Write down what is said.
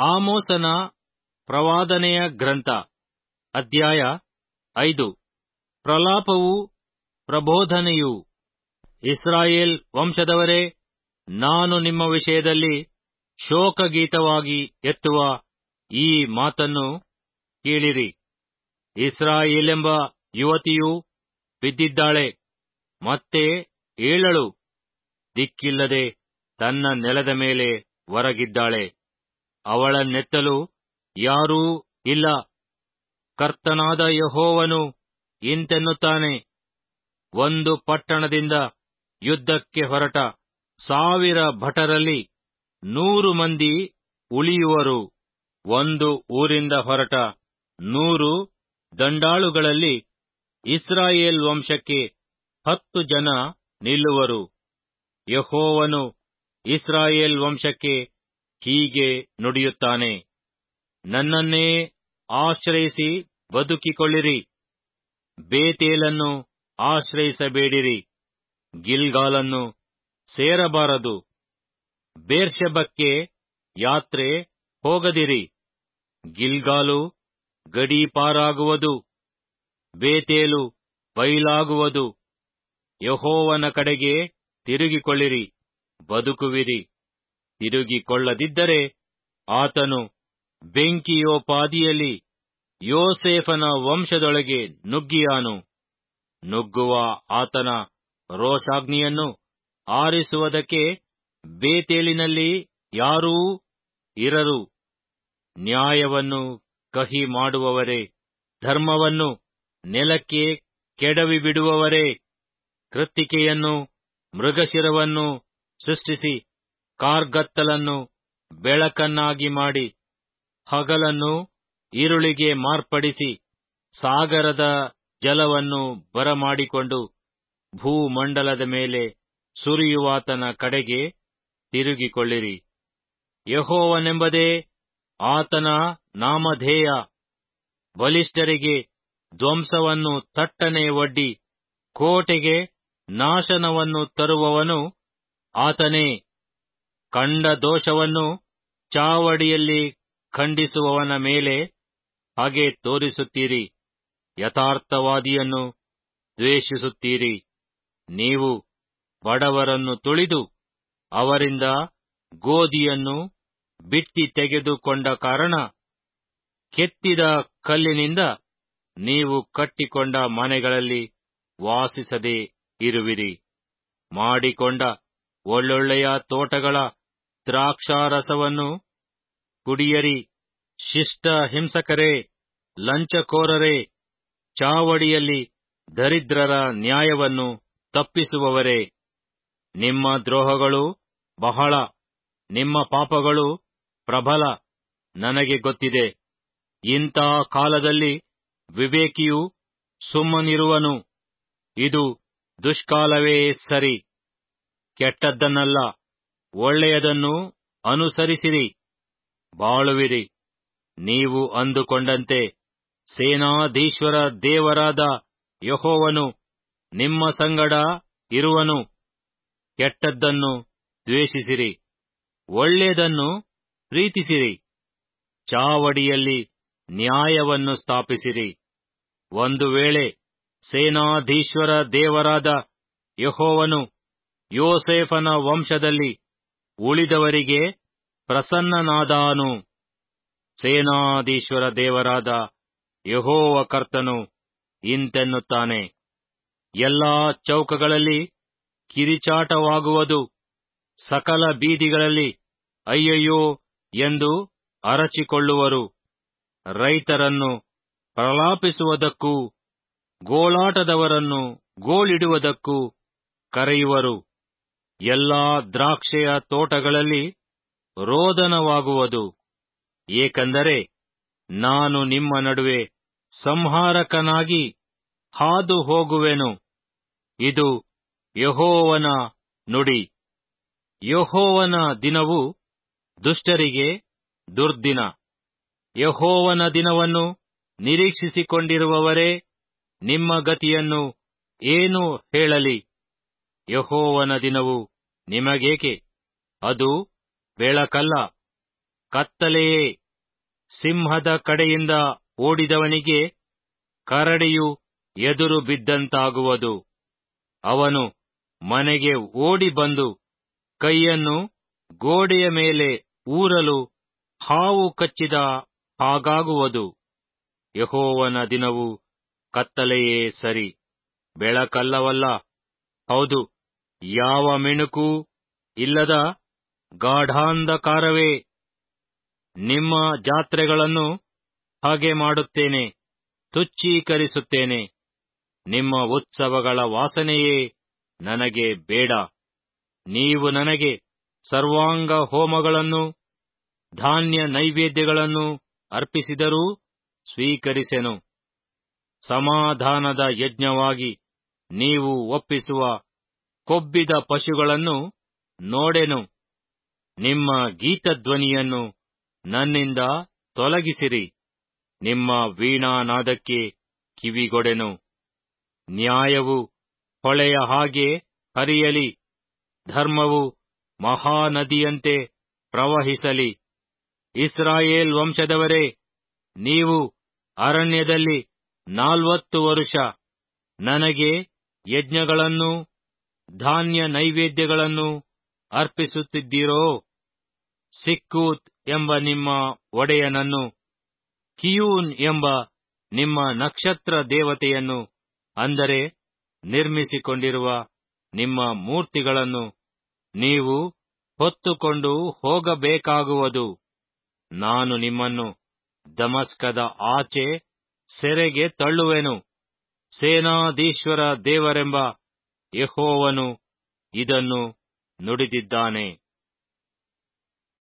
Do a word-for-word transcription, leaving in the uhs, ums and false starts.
ಆಮೋಸನ ಪ್ರವಾದನೆಯ ಗ್ರಂಥ ಅಧ್ಯಾಯ ಐದು. ಪ್ರಲಾಪವೂ ಪ್ರಬೋಧನೆಯೂ. ಇಸ್ರಾಯೇಲ್ ವಂಶದವರೇ, ನಾನು ನಿಮ್ಮ ವಿಷಯದಲ್ಲಿ ಶೋಕಗೀತವಾಗಿ ಎತ್ತುವ ಈ ಮಾತನ್ನು ಕೇಳಿರಿ. ಇಸ್ರಾಯೇಲೆಂಬ ಯುವತಿಯು ಬಿದ್ದಿದ್ದಾಳೆ, ಮತ್ತೆ ಏಳಳು, ದಿಕ್ಕಿಲ್ಲದೆ ತನ್ನ ನೆಲದ ಮೇಲೆ ಒರಗಿದ್ದಾಳೆ. ಅವಳನ್ನೆತ್ತಲು ಯಾರೂ ಇಲ್ಲ. ಕರ್ತನಾದ ಯೆಹೋವನು ಇಂತೆನ್ನುತ್ತಾನೆ, ಒಂದು ಪಟ್ಟಣದಿಂದ ಯುದ್ಧಕ್ಕೆ ಹೊರಟ ಸಾವಿರ ಭಟರಲ್ಲಿ ನೂರು ಮಂದಿ ಉಳಿಯುವರು. ಒಂದು ಊರಿಂದ ಹೊರಟ ನೂರು ದಂಡಾಳುಗಳಲ್ಲಿ ಇಸ್ರಾಯೇಲ್ ವಂಶಕ್ಕೆ ಹತ್ತು ಜನ ನಿಲ್ಲುವರು. ಯೆಹೋವನು ಇಸ್ರಾಯೇಲ್ ವಂಶಕ್ಕೆ ಹೀಗೆ ನುಡಿಯುತ್ತಾನೆ, ನನ್ನನ್ನೇ ಆಶ್ರಯಿಸಿ ಬದುಕಿಕೊಳ್ಳಿರಿ. ಬೇತೇಲನ್ನು ಆಶ್ರಯಿಸಬೇಡಿರಿ, ಗಿಲ್ಗಾಲನ್ನು ಸೇರಬಾರದು. ಬೇರ್ಷೆಬಕ್ಕೆ ಯಾತ್ರೆ ಹೋಗದಿರಿ, ಗಿಲ್ಗಾಲು ಗಡೀಪಾರಾಗುವುದು, ಬೇತೇಲು ಬಯಲಾಗುವುದು. ಯೆಹೋವನ ಕಡೆಗೆ ತಿರುಗಿಕೊಳ್ಳಿರಿ, ಬದುಕುವಿರಿ. ತಿರುಗಿಕೊಳ್ಳದಿದ್ದರೆ ಆತನು ಬೆಂಕಿಯೋಪಾದಿಯಲ್ಲಿ ಯೋಸೇಫನ ವಂಶದೊಳಗೆ ನುಗ್ಗಿಯಾನು. ನುಗ್ಗುವ ಆತನ ರೋಷಾಗ್ನಿಯನ್ನು ಆರಿಸುವುದಕ್ಕೆ ಬೇತೇಲಿನಲ್ಲಿ ಯಾರೂ ಇರರು. ನ್ಯಾಯವನ್ನು ಕಹಿ ಮಾಡುವವರೇ, ಧರ್ಮವನ್ನು ನೆಲಕ್ಕೆ ಕೆಡವಿಬಿಡುವವರೇ, ಕೃತ್ತಿಕೆಯನ್ನು ಮೃಗಶಿರವನ್ನು ಸೃಷ್ಟಿಸಿ ಕಾರ್ಗತ್ತಲನ್ನು ಬೆಳಕನ್ನಾಗಿ ಮಾಡಿ, ಹಗಲನ್ನು ಇರುಳಿಗೆ ಮಾರ್ಪಡಿಸಿ, ಸಾಗರದ ಜಲವನ್ನು ಬರಮಾಡಿಕೊಂಡು ಭೂಮಂಡಲದ ಮೇಲೆ ಸುರಿಯುವಾತನ ಕಡೆಗೆ ತಿರುಗಿಕೊಳ್ಳಿರಿ. ಯೆಹೋವನೆಂಬುದೇ ಆತನ ನಾಮಧೇಯ. ಬಲಿಷ್ಠರಿಗೆ ಧ್ವಂಸವನ್ನು ತಟ್ಟನೆ ಒಡ್ಡಿ ಕೋಟೆಗೆ ನಾಶನವನ್ನು ತರುವವನು ಆತನೇ. ಕಂಡ ದೋಷವನ್ನು ಚಾವಡಿಯಲ್ಲಿ ಖಂಡಿಸುವವನ ಮೇಲೆ ಹಗೆ ತೋರಿಸುತ್ತೀರಿ, ಯಥಾರ್ಥವಾದಿಯನ್ನು ದ್ವೇಷಿಸುತ್ತೀರಿ. ನೀವು ಬಡವರನ್ನು ತುಳಿದು ಅವರಿಂದ ಗೋಧಿಯನ್ನು ಬಿಟ್ಟಿ ತೆಗೆದುಕೊಂಡ ಕಾರಣ ಕೆತ್ತಿದ ಕಲ್ಲಿನಿಂದ ನೀವು ಕಟ್ಟಿಕೊಂಡ ಮನೆಗಳಲ್ಲಿ ವಾಸಿಸದೆ ಇರುವಿರಿ. ಮಾಡಿಕೊಂಡ ಒಳ್ಳೊಳ್ಳೆಯ ತೋಟಗಳ ದ್ರಾಕ್ಷಾರಸವನ್ನು ಕುಡಿಯರಿ. ಶಿಷ್ಟ ಹಿಂಸಕರೇ, ಲಂಚಕೋರರೇ, ಚಾವಡಿಯಲ್ಲಿ ದರಿದ್ರರ ನ್ಯಾಯವನ್ನು ತಪ್ಪಿಸುವವರೇ, ನಿಮ್ಮ ದ್ರೋಹಗಳು ಬಹಳ, ನಿಮ್ಮ ಪಾಪಗಳು ಪ್ರಬಲ. ನನಗೆ ಗೊತ್ತಿದೆ. ಇಂಥ ಕಾಲದಲ್ಲಿ ವಿವೇಕಿಯು ಸುಮ್ಮನಿರುವನು. ಇದು ದುಷ್ಕಾಲವೇ ಸರಿ. ಕೆಟ್ಟದ್ದನ್ನಲ್ಲ, ಒಳ್ಳೆಯದನ್ನು ಅನುಸರಿಸಿರಿ, ಬಾಳುವಿರಿ. ನೀವು ಅಂದುಕೊಂಡಂತೆ ಸೇನಾಧೀಶ್ವರ ದೇವರಾದ ಯೆಹೋವನು ನಿಮ್ಮ ಸಂಗಡ ಇರುವನು. ಕೆಟ್ಟದ್ದನ್ನು ದ್ವೇಷಿಸಿರಿ, ಒಳ್ಳೆಯದನ್ನು ಪ್ರೀತಿಸಿರಿ. ಚಾವಡಿಯಲ್ಲಿ ನ್ಯಾಯವನ್ನು ಸ್ಥಾಪಿಸಿರಿ. ಒಂದು ವೇಳೆ ಸೇನಾಧೀಶ್ವರ ದೇವರಾದ ಯೆಹೋವನು ಯೋಸೇಫನ ವಂಶದಲ್ಲಿ ಉಳಿದವರಿಗೆ ಪ್ರಸನ್ನನಾದಾನು. ಸೇನಾಧೀಶ್ವರ ದೇವರಾದ ಯೆಹೋವ ಕರ್ತನು ಇಂತೆನ್ನುತ್ತಾನೆ, ಎಲ್ಲಾ ಚೌಕಗಳಲ್ಲಿ ಕಿರಿಚಾಟವಾಗುವುದು, ಸಕಲ ಬೀದಿಗಳಲ್ಲಿ ಅಯ್ಯಯ್ಯೋ ಎಂದು ಅರಚಿಕೊಳ್ಳುವರು. ರೈತರನ್ನು ಪ್ರಲಾಪಿಸುವುದಕ್ಕೂ ಗೋಳಾಟದವರನ್ನು ಗೋಳಿಡುವುದಕ್ಕೂ ಕರೆಯುವರು. ಎಲ್ಲಾ ದ್ರಾಕ್ಷೆಯ ತೋಟಗಳಲ್ಲಿ ರೋದನವಾಗುವುದು. ಏಕೆಂದರೆ ನಾನು ನಿಮ್ಮ ನಡುವೆ ಸಂಹಾರಕನಾಗಿ ಹಾದು ಹೋಗುವೆನು. ಇದು ಯೆಹೋವನ ನುಡಿ. ಯೆಹೋವನ ದಿನವು ದುಷ್ಟರಿಗೆ ದುರ್ದಿನ. ಯೆಹೋವನ ದಿನವನ್ನು ನಿರೀಕ್ಷಿಸಿಕೊಂಡಿರುವವರೇ, ನಿಮ್ಮ ಗತಿಯನ್ನು ಏನು ಹೇಳಲಿ? ಯೆಹೋವನ ದಿನವು ನಿಮಗೇಕೆ? ಅದು ಬೆಳಕಲ್ಲ, ಕತ್ತಲೆಯೇ, ಸಿಂಹದ ಕಡೆಯಿಂದ ಓಡಿದವನಿಗೆ ಕರಡಿಯು ಎದುರು ಬಿದ್ದಂತಾಗುವುದು. ಅವನು ಮನೆಗೆ ಓಡಿ ಬಂದು ಕೈಯನ್ನು ಗೋಡೆಯ ಮೇಲೆ ಊರಲು ಹಾವು ಕಚ್ಚಿದ ಹಾಗಾಗುವುದು. ಯೆಹೋವನ ದಿನವು ಕತ್ತಲೆಯೇ ಸರಿ, ಬೆಳಕಲ್ಲವಲ್ಲ. ಹೌದು, ಯಾವ ಮಿಣುಕೂ ಇಲ್ಲದ ಗಾಢಾಂಧಕಾರವೇ. ನಿಮ್ಮ ಜಾತ್ರೆಗಳನ್ನು ಹಾಗೆ ಮಾಡುತ್ತೇನೆ, ತುಚ್ಛೀಕರಿಸುತ್ತೇನೆ. ನಿಮ್ಮ ಉತ್ಸವಗಳ ವಾಸನೆಯೇ ನನಗೆ ಬೇಡ. ನೀವು ನನಗೆ ಸರ್ವಾಂಗ ಹೋಮಗಳನ್ನು, ಧಾನ್ಯ ನೈವೇದ್ಯಗಳನ್ನು ಅರ್ಪಿಸಿದರೂ ಸ್ವೀಕರಿಸೆನು. ಸಮಾಧಾನದ ಯಜ್ಞವಾಗಿ ನೀವು ಒಪ್ಪಿಸುವ ಕೊಬ್ಬಿದ ಪಶುಗಳನ್ನು ನೋಡೆನು. ನಿಮ್ಮ ಗೀತಧ್ವನಿಯನ್ನು ನನ್ನಿಂದ ತೊಲಗಿಸಿರಿ. ನಿಮ್ಮ ವೀಣಾನಾದಕ್ಕೆ ಕಿವಿಗೊಡೆನು. ನ್ಯಾಯವು ಹೊಳೆಯ ಹಾಗೆ ಹರಿಯಲಿ, ಧರ್ಮವು ಮಹಾನದಿಯಂತೆ ಪ್ರವಹಿಸಲಿ. ಇಸ್ರಾಯೇಲ್ ವಂಶದವರೇ, ನೀವು ಅರಣ್ಯದಲ್ಲಿ ನಾಲ್ವತ್ತು ವರುಷ ನನಗೆ ಯಜ್ಞಗಳನ್ನೂ ಧಾನ್ಯ ನೈವೇದ್ಯಗಳನ್ನು ಅರ್ಪಿಸುತ್ತಿದ್ದೀರೋ? ಸಿಕ್ಕೂತ್ ಎಂಬ ನಿಮ್ಮ ಒಡೆಯನನ್ನು, ಕಿಯೂನ್ ಎಂಬ ನಿಮ್ಮ ನಕ್ಷತ್ರ ದೇವತೆಯನ್ನು, ಅಂದರೆ ನಿರ್ಮಿಸಿಕೊಂಡಿರುವ ನಿಮ್ಮ ಮೂರ್ತಿಗಳನ್ನು ನೀವು ಹೊತ್ತುಕೊಂಡು ಹೋಗಬೇಕಾಗುವುದು. ನಾನು ನಿಮ್ಮನ್ನು ದಮಸ್ಕದ ಆಚೆ ಸೆರೆಗೆ ತಳ್ಳುವೆನು. ಸೇನಾಧೀಶ್ವರ ದೇವರೆಂಬ ಯೆಹೋವನು ಇದನ್ನು ನುಡಿದಿದ್ದಾನೆ.